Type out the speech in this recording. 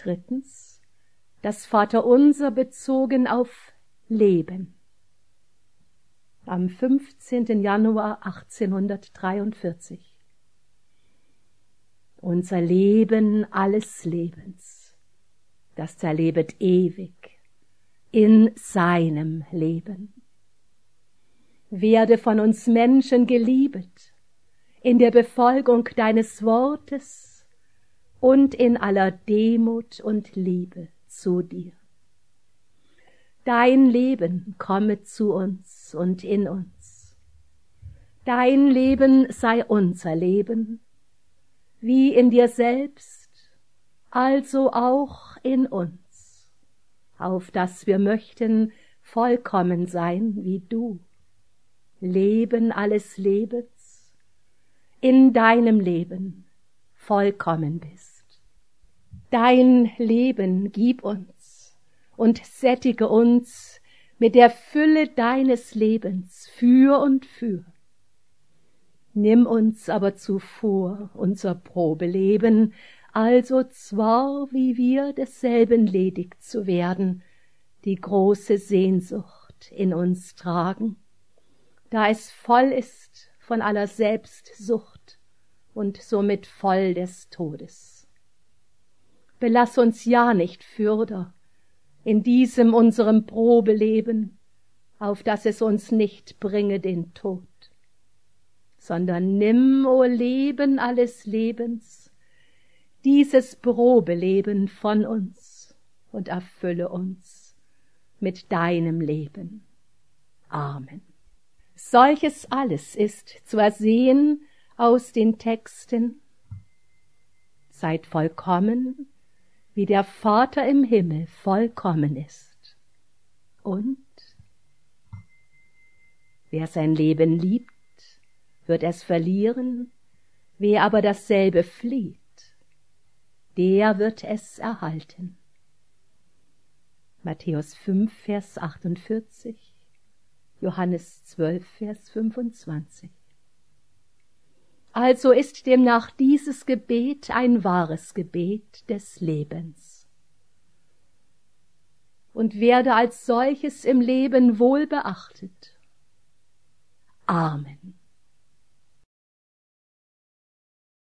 Drittens, das Vaterunser bezogen auf Leben. Am 15. Januar 1843. Unser Leben alles Lebens, das zerlebet ewig in seinem Leben. Werde von uns Menschen geliebet, in der Befolgung deines Wortes und in aller Demut und Liebe zu dir. Dein Leben komme zu uns und in uns. Dein Leben sei unser Leben, wie in dir selbst, also auch in uns, auf dass wir möchten vollkommen sein wie du. Leben alles Lebens, in deinem Leben vollkommen bist. Dein Leben gib uns und sättige uns mit der Fülle deines Lebens für und für. Nimm uns aber zuvor unser Probeleben, also zwar, wie wir desselben ledig zu werden, die große Sehnsucht in uns tragen, da es voll ist von aller Selbstsucht und somit voll des Todes. Belass uns ja nicht fürder in diesem unserem Probeleben, auf dass es uns nicht bringe den Tod, sondern nimm, o Leben alles Lebens, dieses Probeleben von uns und erfülle uns mit deinem Leben. Amen. Solches alles ist zu ersehen aus den Texten: Seid vollkommen, wie der Vater im Himmel vollkommen ist. Und wer sein Leben liebt, wird es verlieren, wer aber dasselbe flieht, der wird es erhalten. Matthäus 5, Vers 48, Johannes 12, Vers 25. Also ist demnach dieses Gebet ein wahres Gebet des Lebens und werde als solches im Leben wohl beachtet. Amen.